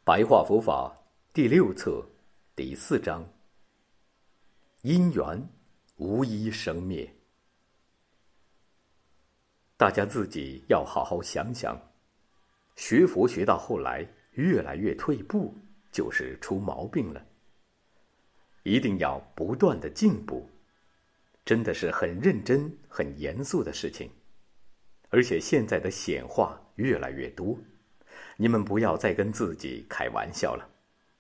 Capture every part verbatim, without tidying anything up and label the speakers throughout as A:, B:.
A: 白话佛法第六册第四章：因缘无一生灭。大家自己要好好想想，学佛学到后来越来越退步，就是出毛病了。一定要不断的进步，真的是很认真、很严肃的事情。而且现在的显化越来越多，你们不要再跟自己开玩笑了。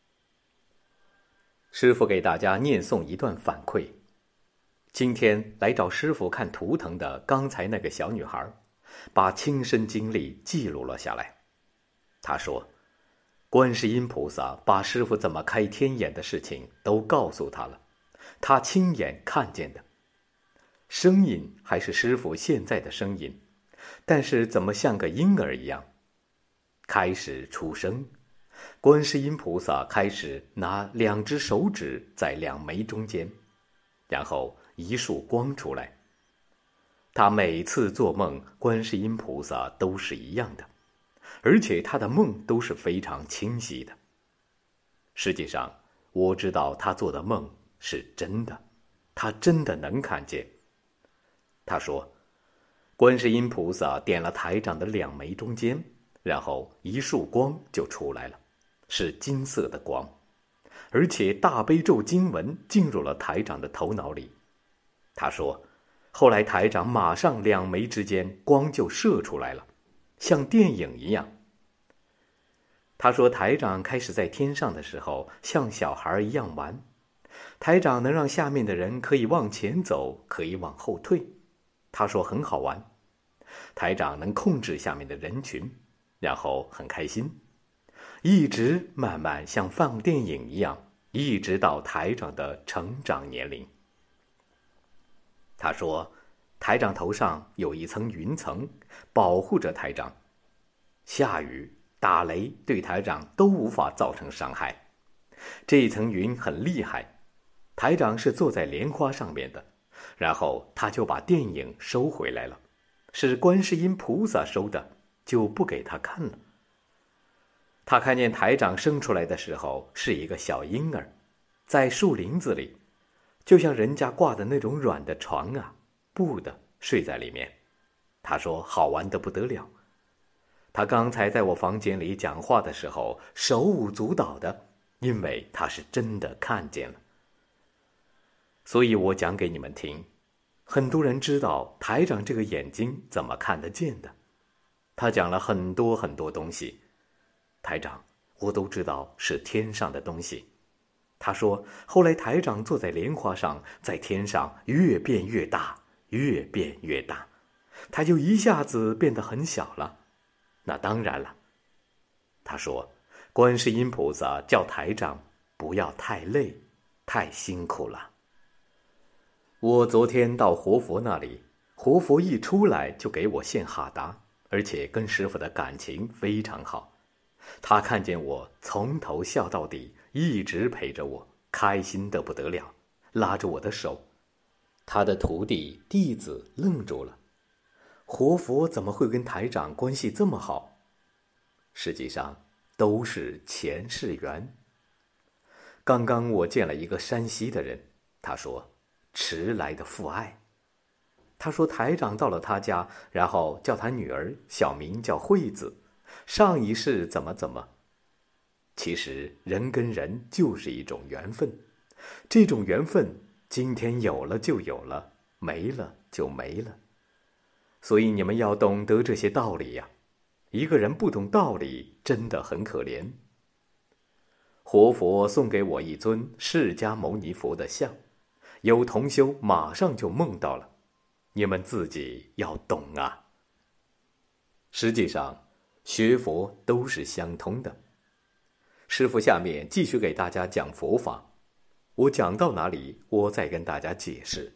A: 师父给大家念诵一段反馈。今天来找师父看图腾的刚才那个小女孩，把亲身经历记录了下来。她说，观世音菩萨把师父怎么开天眼的事情都告诉她了，她亲眼看见的。声音还是师父现在的声音，但是怎么像个婴儿一样？开始出生，观世音菩萨开始拿两只手指在两眉中间，然后一束光出来。他每次做梦，观世音菩萨都是一样的，而且他的梦都是非常清晰的。实际上，我知道他做的梦是真的，他真的能看见。他说，观世音菩萨点了台长的两眉中间，然后一束光就出来了，是金色的光，而且大悲咒经文进入了台长的头脑里。他说，后来台长马上两眉之间光就射出来了，像电影一样。他说，台长开始在天上的时候像小孩一样玩，台长能让下面的人可以往前走，可以往后退。他说很好玩，台长能控制下面的人群，然后很开心，一直慢慢像放电影一样，一直到台长的成长年龄。他说，台长头上有一层云层保护着台长，下雨打雷对台长都无法造成伤害。这一层云很厉害，台长是坐在莲花上面的，然后他就把电影收回来了，是观世音菩萨收的，就不给他看了。他看见台长生出来的时候是一个小婴儿，在树林子里，就像人家挂的那种软的床啊，布的，睡在里面。他说好玩得不得了。他刚才在我房间里讲话的时候手舞足蹈的，因为他是真的看见了。所以我讲给你们听，很多人知道台长这个眼睛怎么看得见的。他讲了很多很多东西，台长我都知道是天上的东西。他说后来台长坐在莲花上，在天上越变越大，越变越大，他就一下子变得很小了。那当然了，他说观世音菩萨叫台长不要太累，太辛苦了。我昨天到活佛那里，活佛一出来就给我献哈达，而且跟师父的感情非常好。他看见我从头笑到底，一直陪着我，开心得不得了，拉着我的手。他的徒弟弟子愣住了，活佛怎么会跟台长关系这么好？实际上都是前世缘。刚刚我见了一个山西的人，他说迟来的父爱。他说台长到了他家，然后叫他女儿小名叫惠子，上一世怎么怎么。其实人跟人就是一种缘分，这种缘分今天有了就有了，没了就没了。所以你们要懂得这些道理呀。一个人不懂道理，真的很可怜。活佛送给我一尊释迦牟尼佛的像，有同修马上就梦到了，你们自己要懂啊。实际上学佛都是相通的。师父下面继续给大家讲佛法，我讲到哪里我再跟大家解释。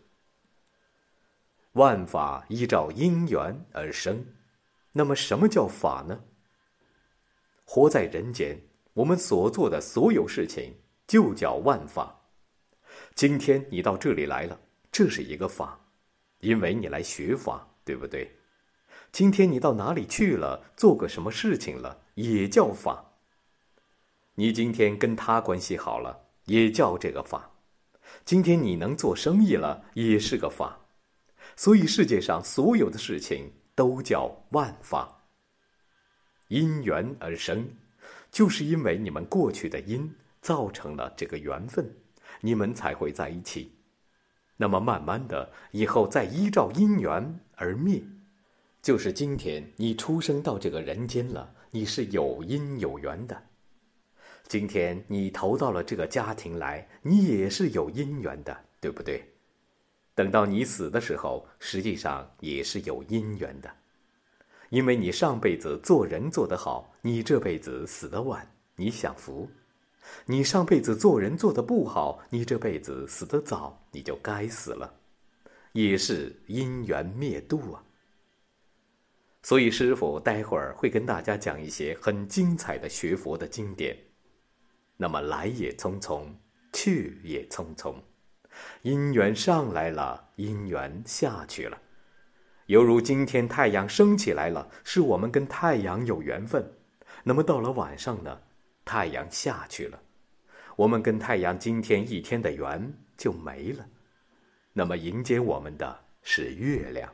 A: 万法依照因缘而生，那么什么叫法呢？活在人间，我们所做的所有事情就叫万法。今天你到这里来了，这是一个法，因为你来学法，对不对？今天你到哪里去了，做个什么事情了，也叫法。 你今天跟他关系好了，也叫这个法。今天你能做生意了，也是个法。所以世界上所有的事情都叫万法。因缘而生，就是因为你们过去的因造成了这个缘分，你们才会在一起。那么慢慢的，以后再依照因缘而灭。就是今天你出生到这个人间了，你是有因有缘的。今天你投到了这个家庭来，你也是有因缘的，对不对？等到你死的时候，实际上也是有因缘的。因为你上辈子做人做得好，你这辈子死得晚，你享福；你上辈子做人做得不好，你这辈子死得早，你就该死了，也是因缘灭度啊。所以师父待会儿会跟大家讲一些很精彩的学佛的经典。那么来也匆匆，去也匆匆，因缘上来了，因缘下去了。犹如今天太阳升起来了，是我们跟太阳有缘分。那么到了晚上呢，太阳下去了，我们跟太阳今天一天的缘就没了。那么迎接我们的是月亮。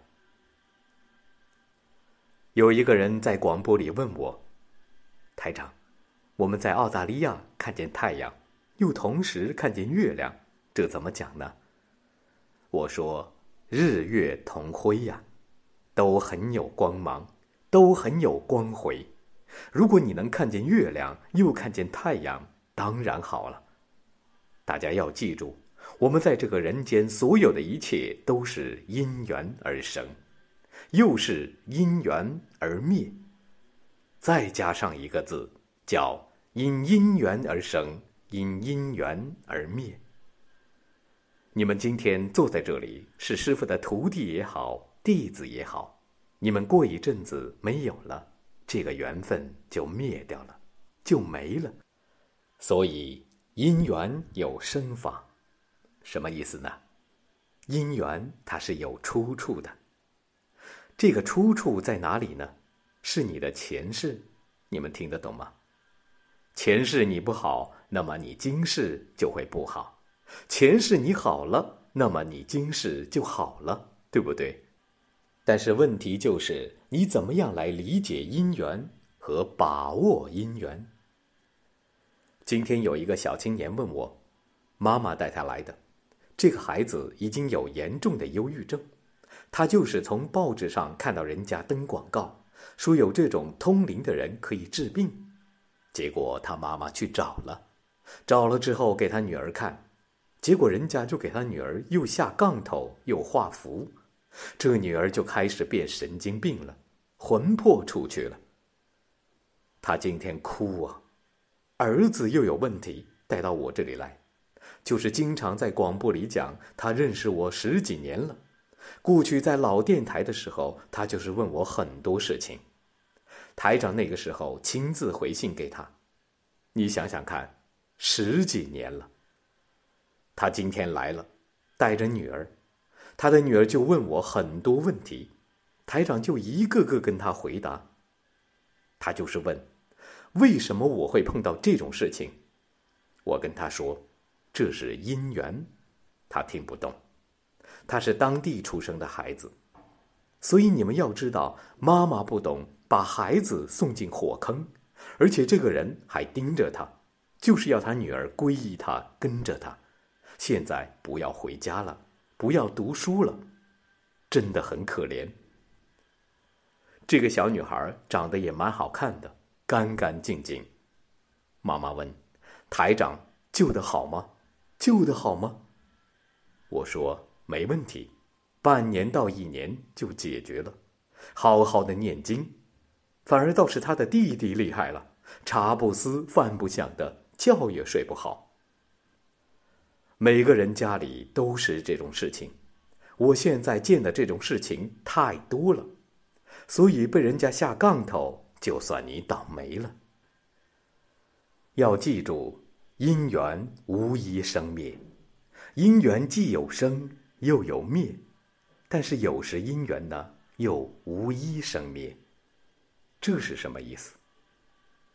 A: 有一个人在广播里问我，台长，我们在澳大利亚看见太阳，又同时看见月亮，这怎么讲呢？我说，日月同辉呀，都很有光芒，都很有光辉。如果你能看见月亮，又看见太阳，当然好了。大家要记住，我们在这个人间所有的一切都是因缘而生，又是因缘而灭。再加上一个字，叫因因缘而生，因因缘而灭。你们今天坐在这里，是师父的徒弟也好，弟子也好，你们过一阵子没有了，这个缘分就灭掉了，就没了。所以因缘有生法，什么意思呢？因缘它是有出处的，这个出处在哪里呢？是你的前世，你们听得懂吗？前世你不好，那么你今世就会不好。前世你好了，那么你今世就好了，对不对？但是问题就是你怎么样来理解因缘和把握因缘。今天有一个小青年问我，妈妈带他来的，这个孩子已经有严重的忧郁症，他就是从报纸上看到人家登广告，说有这种通灵的人可以治病，结果他妈妈去找了，找了之后给他女儿看，结果人家就给他女儿又下杠头又画符，这女儿就开始变神经病了，魂魄出去了。他今天哭啊，儿子又有问题，带到我这里来，就是经常在广播里讲，他认识我十几年了，过去在老电台的时候，他就是问我很多事情，台长那个时候亲自回信给他，你想想看，十几年了。他今天来了，带着女儿，他的女儿就问我很多问题，台长就一个个跟他回答。他就是问，为什么我会碰到这种事情？我跟他说，这是因缘。他听不懂，他是当地出生的孩子，所以你们要知道，妈妈不懂，把孩子送进火坑，而且这个人还盯着他，就是要他女儿皈依他，跟着他。现在不要回家了，不要读书了，真的很可怜。这个小女孩长得也蛮好看的，干干净净。妈妈问，台长，救得好吗？救得好吗？我说，没问题，半年到一年就解决了，好好的念经。反而倒是他的弟弟厉害了，茶不思饭不想的，觉也睡不好。每个人家里都是这种事情，我现在见的这种事情太多了，所以被人家下杠头，就算你倒霉了。要记住，因缘无一生灭，因缘既有生又有灭，但是有时因缘呢，又无一生灭。这是什么意思？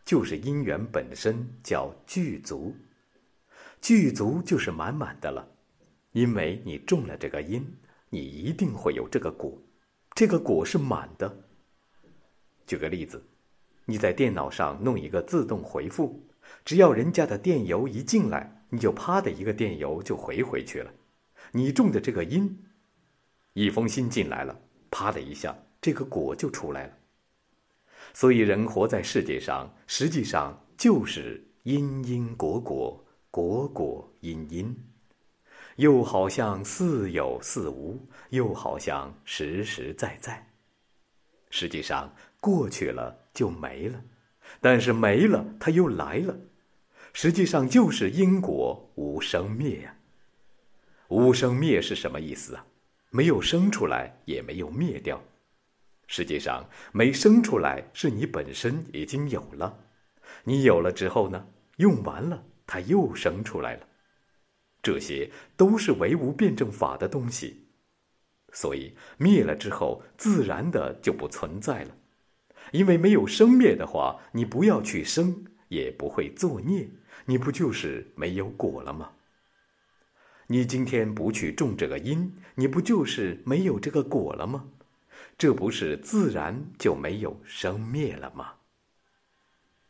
A: 就是因缘本身，叫具足。具足就是满满的了，因为你种了这个因，你一定会有这个果，这个果是满的。举个例子，你在电脑上弄一个自动回复，只要人家的电邮一进来，你就啪的一个电邮就回回去了。你种的这个因，一封信进来了，啪的一下，这个果就出来了。所以人活在世界上，实际上就是因因果果，果果因因，又好像似有似无，又好像实实在在。实际上过去了就没了，但是没了它又来了，实际上就是因果无生灭呀、啊。无生灭是什么意思啊？没有生出来，也没有灭掉。实际上没生出来是你本身已经有了，你有了之后呢，用完了它又生出来了，这些都是唯物辩证法的东西。所以灭了之后自然的就不存在了，因为没有生灭的话，你不要去生，也不会作孽，你不就是没有果了吗？你今天不去种这个因，你不就是没有这个果了吗？这不是自然就没有生灭了吗？